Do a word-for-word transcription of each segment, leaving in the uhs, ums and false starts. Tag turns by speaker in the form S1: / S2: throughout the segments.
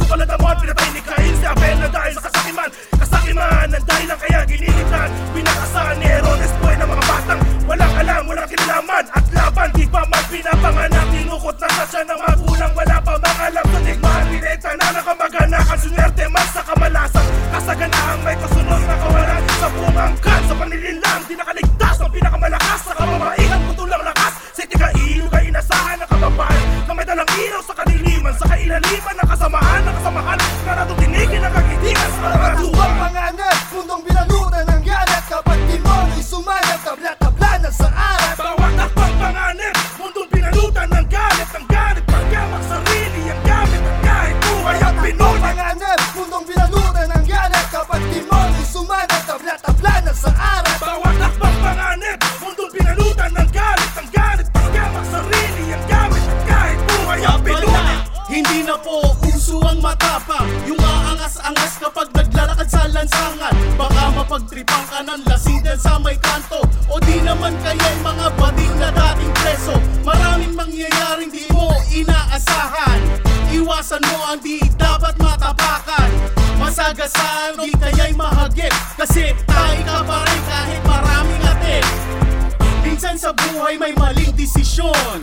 S1: sukal na damon, pinatay ni Cain si Abel na dahil sa kasakiman. Kasakiman ng dahilan kaya ginilitan, pinakasahan ni Herodes buhay ng mga batang walang alam, walang kinalaman at laban. Di pa man pinapanganak, tinukot na sa siya ng magulang, wala pa mga alam sa tigmaan. Pineta na nakamaganakan, sunerte man sa kamalasan, kasaganaang may kasunod na kawalan sa bumangkan. Sa panililang, di nakaligtas ang pinakamalakas sa kamamaihan, putulang lakas. Si Tigailo kay inasahan ng kababae na may dalang ilaw sa kadiliman, sa kailaliman ng kasamaan ng kasamahan na natutinigin ang kagitingan sa mga
S2: Tuwang panganib, mundong binalunan ng ganat, kapag demonyo'y sumanag, tabla-tabla na sa arat.
S1: Bawat akbang panganib, mundong binalutan ng galit, ng galit, pagkamak sarili ang gamit at kahit buhay at pinunit.
S2: Panganib, mundong binalunan ng ganat, kapag demonyo'y sumanag, tabla-tabla na sa arat.
S1: Bawat akbang panganib, mundong binalutan ng galit, ng galit, pagkamak sarili ang gamit at kahit buhay at pinunit.
S3: Hindi na po uso ang matapang, yung aangas-angas kapag naglalakad sa lansangan. Baka mapagtripan ka ng lasing din sa may kanto, o di naman kaya'y mga bading na dating preso. Maraming mangyayaring di mo inaasahan, iwasan mo ang di dapat matapakan. Masagasaan di kaya'y mahagip, kasi tayo ka pa rin kahit maraming atip. Minsan sa buhay may maling desisyon,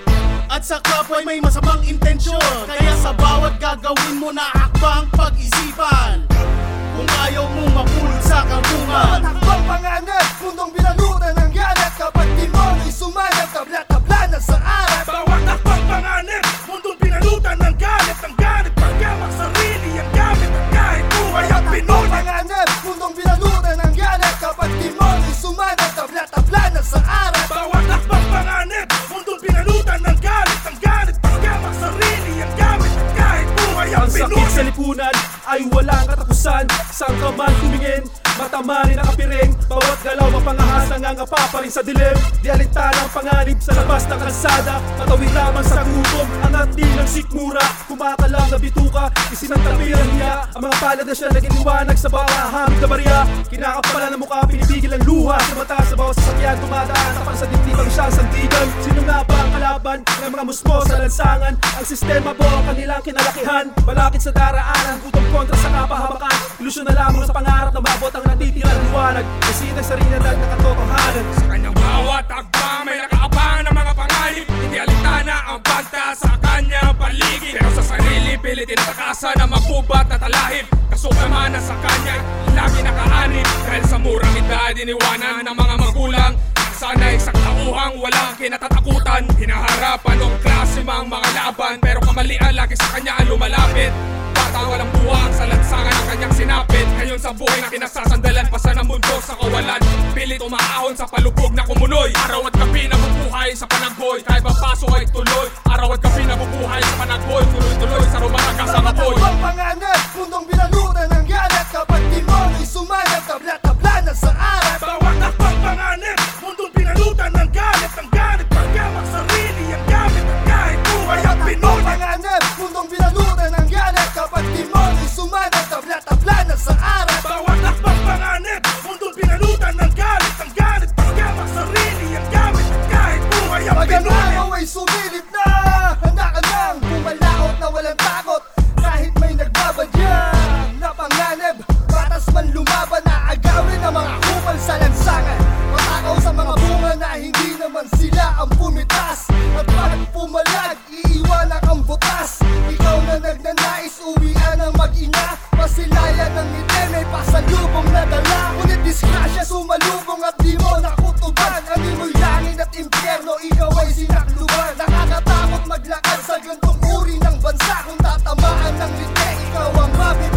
S3: at sa kapwa'y may masamang intensyon. Kaya sa bawat gagawin mo na hakbang pag-isipan, kung ayaw mong mapulot sa kampungan.
S2: Takbang panganib, mundong binalunan ng ganat, kapag demonyo'y sumanag, tabla-tabla na sa arat.
S1: Bawat akbang panganib, mundong binalutan ng galit, ng galit, pagkamak sarili ang gamit at kahit buhay at pinunit.
S2: Panganib, mundong binalunan ng ganat, kapag demonyo'y sumanag, tabla-tabla na sa arat.
S1: Bawat akbang panganib, mundong binalutan ng galit, ng galit, pagkamak sarili ang gamit at kahit buhay at
S4: Ang sakit
S1: pinunit.
S4: sa lipunan ay walang katapusan. Saan ka man tumingin, mata man ay nakapiring. Bawat galaw mapangahas, nangangapa pa rin sa dilim. Di alintana ang panganib sa labas ng kalsada. Matawid lamang sa gutom, angat din ng sikmura. Kumakalam na bituka, isinantabi ang hiya. Ang mga palad na siya naging liwanag sa bawah hamid na barya. Kinakapalan ng mukha, pinipigil ang luha sa mata. Sa bawat sasakyan dumadaan, tapang sa dibdibang siyang sandigan. Sino nga ba ang kalaban ng mga musmo sa lansangan? Ang sistema po ang kanilang kinalakihan. Malakit sa daraanan, gutom kontra sa kapahabakan. Ilusyon na lamang sa pangarap na mabot ang natitirang liwanag. Kasi sarili na ng katotohanan.
S5: Sa kanyang bawat akbang may nakaabang ng mga panganib. Hindi alintana ang banta sa kanyang paligid, pero sa sarili pilit tinatakasan na magbubat at talahib. Kasukamanan sa kanya lagi nakaanib, dahil sa murang edad iniwanan ng mga magulang. Sana'y sa katauhang walang kinatatakutan, hinaharapan ng klase mang mga laban, pero kamalian lagi sa kanya ang lumalapit. Bata walang buwang sa lansangan ang kanyang sinapit. Ngayon sa buhay na kinasasandalan, pasa ng mundo sa kawalan. Pilit umaahon sa palubog na kumunoy. Araw at gabi nabubuhay sa panaghoy, kahit papasok ay tuloy. Araw at gabi nabubuhay sa panaghoy, tuloy-tuloy sa rumaragas ang apoy.
S2: Takbang panganib, mundong binalunan ng ganat, kapag demonyo'y sumanag, tabla-tabla na sa arat.
S1: Bawat akbang panganib, mundong binalutan ng galit, ng galit, pagkamak sarili ang gamit at kahit buhay at pinunit.
S2: Panganib, mundong binalunan ng ganat, kapag demonyo'y sumanag, tabla-tabla na sa arat.
S1: Bawat akbang panganib, mundong binalutan ng galit, ng galit, pagkamak sarili ang gamit at kahit buhay at
S2: Pag ang
S1: pinunit.
S2: araw ay sumilip na, handa ka nang pumalaot na walang takot. Kahit may nagbabadyang na panganib, patas man lumaban na agawin ang mga kupal sa lansangan. Matakaw sa mga bunga na hindi naman sila ang pumitas. At parang pumalag, iiwanan ang butas. Ikaw na nagnanais, uwian ang mag-ina. Masilayan ng ngiti, may pasalubong na dala. Ngunit disgrasya sumalubong at di mo nakutuban. Ani mo'y langin at impyerno, ikaw ay sinakluban. Nakakatakot maglakad sa gantong uri ng bansa. Kung tatamaan ng ngiti, ikaw ang mabibigyan.